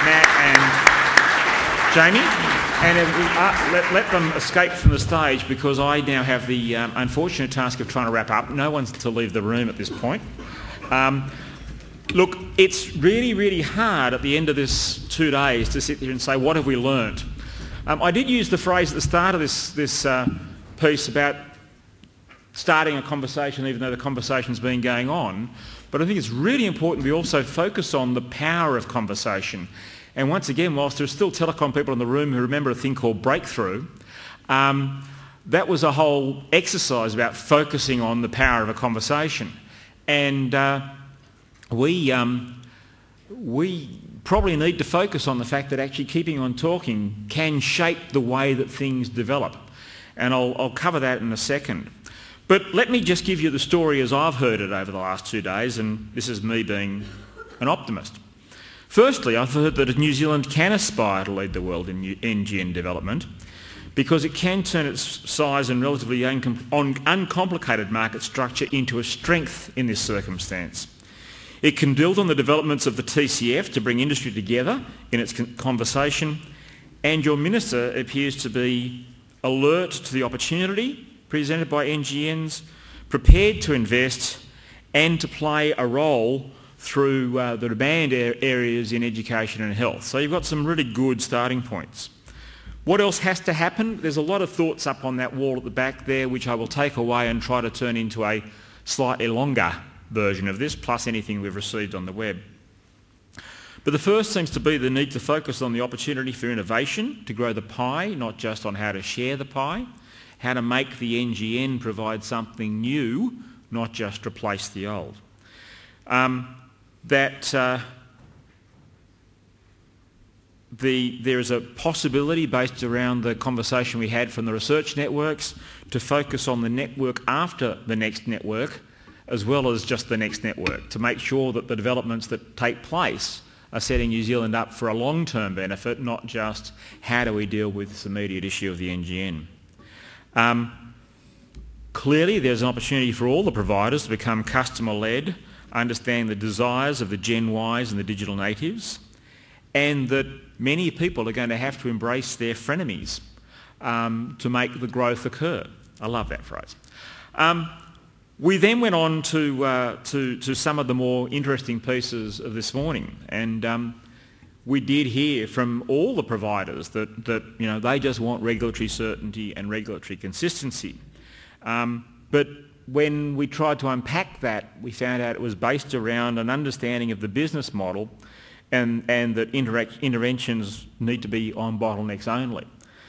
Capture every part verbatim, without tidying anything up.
Matt and Jamie. And if we, uh, let, let them escape from the stage, because I now have the um, unfortunate task of trying to wrap up. No one's to leave the room at this point. Um, look, it's really, really hard at the end of this two days to sit there and say, what have we learnt? Um, I did use the phrase at the start of this, this uh, piece about starting a conversation even though the conversation's been going on, but I think it's really important we also focus on the power of conversation. And once again, whilst there's still telecom people in the room who remember a thing called breakthrough, um, that was a whole exercise about focusing on the power of a conversation. And uh, we, um, we probably need to focus on the fact that actually keeping on talking can shape the way that things develop. And I'll, I'll cover that in a second. But let me just give you the story as I've heard it over the last two days, and this is me being an optimist. Firstly, I've heard that New Zealand can aspire to lead the world in N G N development because it can turn its size and relatively uncom- uncomplicated market structure into a strength in this circumstance. It can build on the developments of the T C F to bring industry together in its con- conversation, and your Minister appears to be alert to the opportunity presented by N G Ns, prepared to invest and to play a role through uh, the demand areas in education and health. So you've got some really good starting points. What else has to happen? There's a lot of thoughts up on that wall at the back there, which I will take away and try to turn into a slightly longer version of this, plus anything we've received on the web. But the first seems to be the need to focus on the opportunity for innovation, to grow the pie, not just on how to share the pie, how to make the N G N provide something new, not just replace the old. Um, that uh, the, there is a possibility based around the conversation we had from the research networks to focus on the network after the next network as well as just the next network, to make sure that the developments that take place are setting New Zealand up for a long-term benefit, not just how do we deal with this immediate issue of the N G N. Um, clearly there's an opportunity for all the providers to become customer-led, understand the desires of the Gen Ys and the digital natives, and that many people are going to have to embrace their frenemies um, to make the growth occur. I love that phrase. Um, we then went on to, uh, to, to some of the more interesting pieces of this morning, and um, we did hear from all the providers that, that you know, they just want regulatory certainty and regulatory consistency. Um, but when we tried to unpack that, we found out it was based around an understanding of the business model and, and that interact, interventions need to be on bottlenecks only.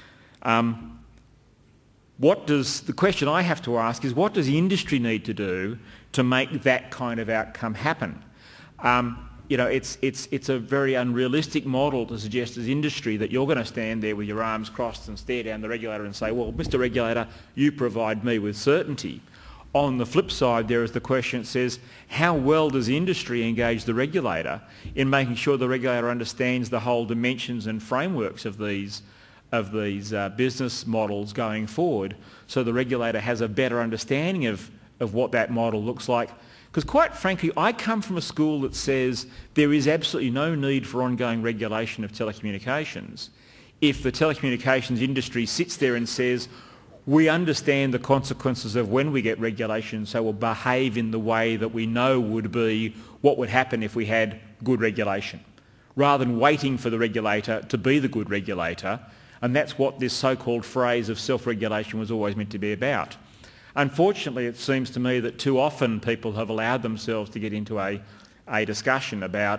Um, what does, the question I have to ask is, what does the industry need to do to make that kind of outcome happen? Um, you know, it's, it's, it's a very unrealistic model to suggest as industry that you're going to stand there with your arms crossed and stare down the regulator and say, well, Mister Regulator, you provide me with certainty. On the flip side, there is the question that says, how well does industry engage the regulator in making sure the regulator understands the whole dimensions and frameworks of these, of these uh, business models going forward, so the regulator has a better understanding of, of what that model looks like? Because quite frankly, I come from a school that says there is absolutely no need for ongoing regulation of telecommunications if the telecommunications industry sits there and says, we understand the consequences of when we get regulation, so we'll behave in the way that we know would be what would happen if we had good regulation, rather than waiting for the regulator to be the good regulator. And that's what this so-called phrase of self-regulation was always meant to be about. Unfortunately, it seems to me that too often people have allowed themselves to get into a, a discussion about,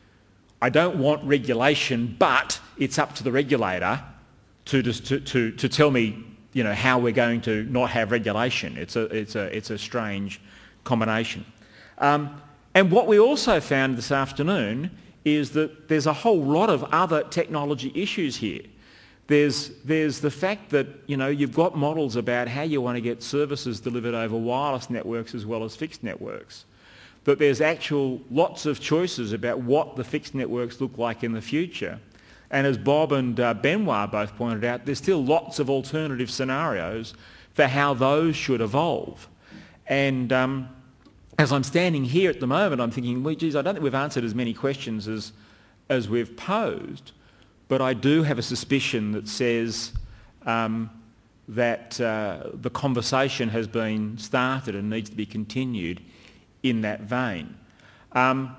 I don't want regulation, but it's up to the regulator to, to, to, to tell me, you know, how we're going to not have regulation. It's a, it's a, it's a strange combination. Um, and what we also found this afternoon is that there's a whole lot of other technology issues here. There's, there's the fact that, you know, you've got models about how you want to get services delivered over wireless networks as well as fixed networks. But there's actual lots of choices about what the fixed networks look like in the future. And as Bob and uh, Benoit both pointed out, there's still lots of alternative scenarios for how those should evolve. And um, as I'm standing here at the moment, I'm thinking, well, geez, I don't think we've answered as many questions as, as we've posed, but I do have a suspicion that says um, that uh, the conversation has been started and needs to be continued in that vein. Um,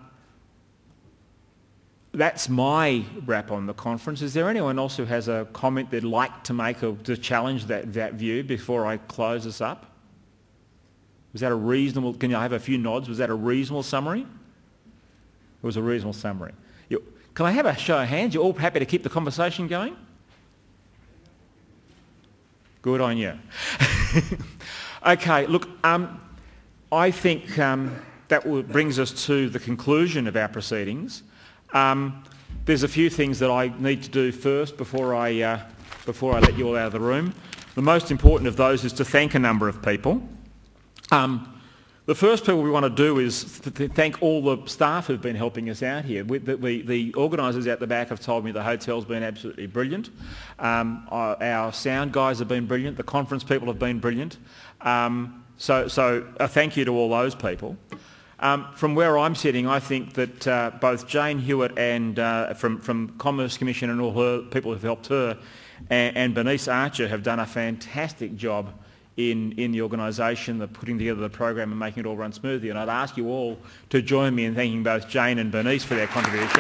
that's my wrap on the conference. Is there anyone else who has a comment they'd like to make or to challenge that, that view before I close this up? Was that a reasonable, can I have a few nods? Was that a reasonable summary? It was a reasonable summary. You, can I have a show of hands? You're all happy to keep the conversation going? Good on you. Okay, look, um, I think um, that brings us to the conclusion of our proceedings. Um, there's a few things that I need to do first before I, uh, before I let you all out of the room. The most important of those is to thank a number of people. Um, the first people we want to do is th- thank all the staff who've been helping us out here. We, the the, the organisers out the back have told me the hotel's been absolutely brilliant. Um, our, our sound guys have been brilliant. The conference people have been brilliant. Um, so, so a thank you to all those people. Um, from where I'm sitting, I think that uh, both Jane Hewitt and uh, from, from Commerce Commission and all her people who've helped her and, and Bernice Archer have done a fantastic job in, in the organisation, the putting together the program and making it all run smoothly. And I'd ask you all to join me in thanking both Jane and Bernice for their contribution.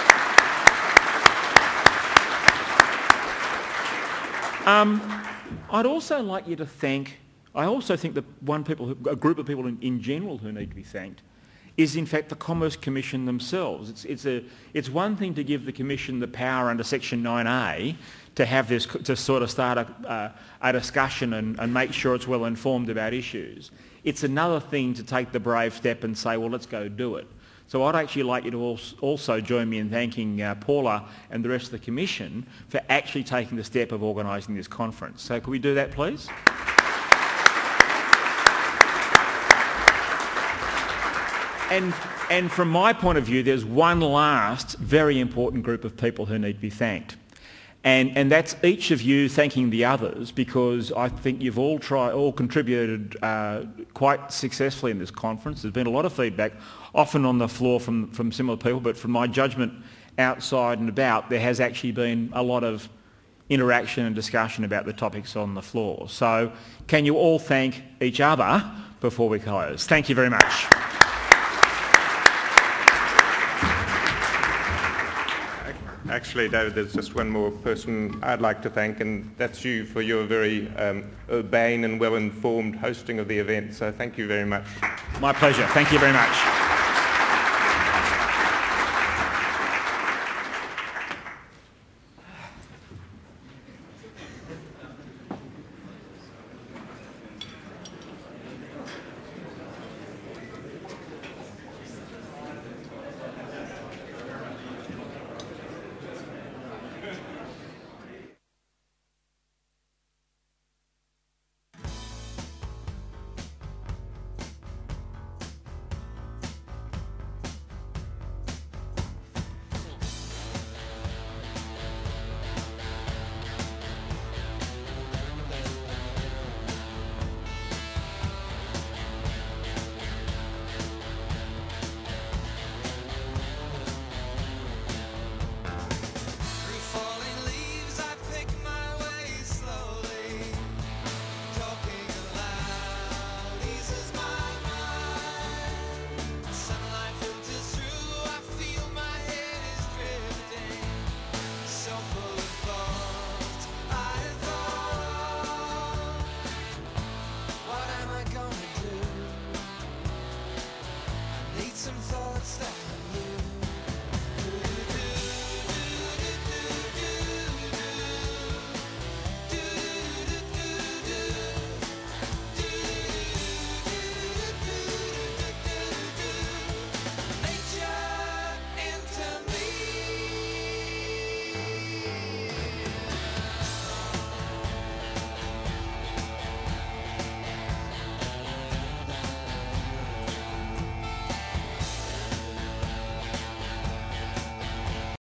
Um, I'd also like you to thank, I also think that one people, who, a group of people in, in general who need to be thanked is in fact the Commerce Commission themselves. It's, it's, a, it's one thing to give the Commission the power under Section nine A to have this, to sort of start a, uh, a discussion and, and make sure it's well informed about issues. It's another thing to take the brave step and say, well, let's go do it. So I'd actually like you to also join me in thanking uh, Paula and the rest of the Commission for actually taking the step of organising this conference. So could we do that, please? And, and from my point of view, there's one last very important group of people who need to be thanked. And, and that's each of you thanking the others, because I think you've all tried, all contributed uh, quite successfully in this conference. There's been a lot of feedback, often on the floor from, from similar people, but from my judgment outside and about, there has actually been a lot of interaction and discussion about the topics on the floor. So can you all thank each other before we close? Thank you very much. Actually, David, there's just one more person I'd like to thank, and that's you for your very um, urbane and well-informed hosting of the event. So thank you very much. My pleasure. Thank you very much.